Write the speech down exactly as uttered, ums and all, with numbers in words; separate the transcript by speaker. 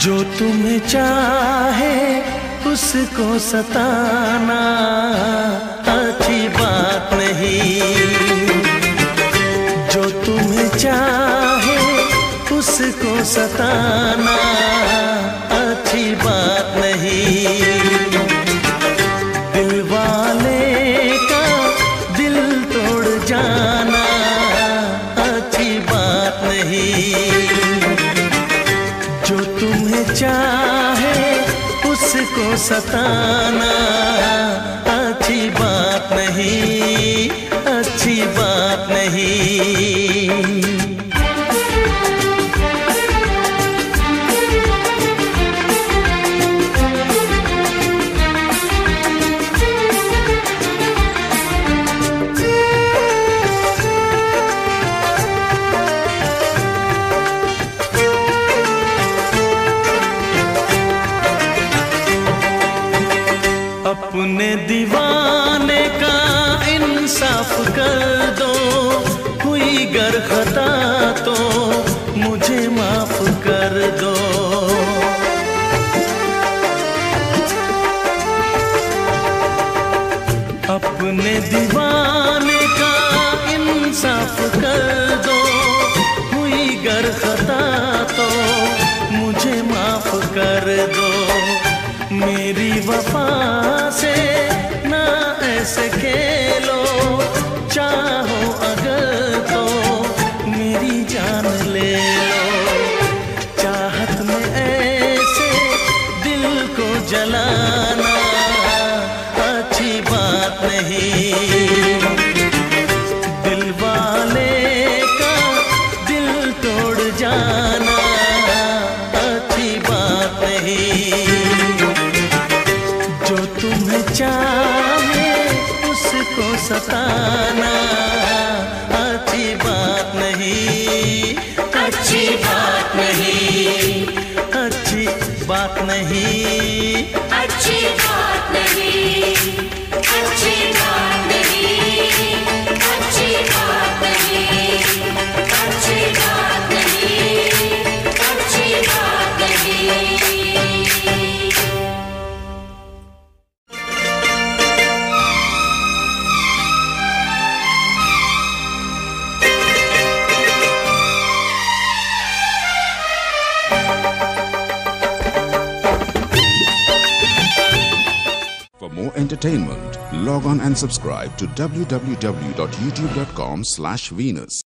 Speaker 1: जो तुम्हें चाहे उसको सताना अच्छी बात नहीं। जो तुम्हें चाहे उसको सताना अच्छी बात नहीं। दिल वाले का दिल तोड़ जाना अच्छी बात नहीं। जो तुम्हें चाहे उसको सताना अच्छी बात नहीं, अच्छी बात नहीं। अपने दीवाने का इंसाफ कर दो, हुई गर खता तो मुझे माफ कर दो। अपने दीवाने का इंसाफ कर दो, हुई गर खता तो मुझे माफ कर दो। मेरी वफा से ना ऐसे खेलो, चाहो अगर तो मेरी जान ले लो। चाहत में ऐसे दिल को जलाना अच्छी बात नहीं। दिल वाले का दिल तोड़ जाना अच्छी बात नहीं। जो तुम्हें चाहे उसको सताना अच्छी बात नहीं, अच्छी बात नहीं, अच्छी बात नहीं,
Speaker 2: अच्छी बात नहीं, अच्छी बात नहीं, अच्छी बात नहीं, अच्छी बात नहीं, अच्छी बात नहीं।
Speaker 3: For more entertainment, log on and subscribe to w w w dot youtube dot com slash Venus.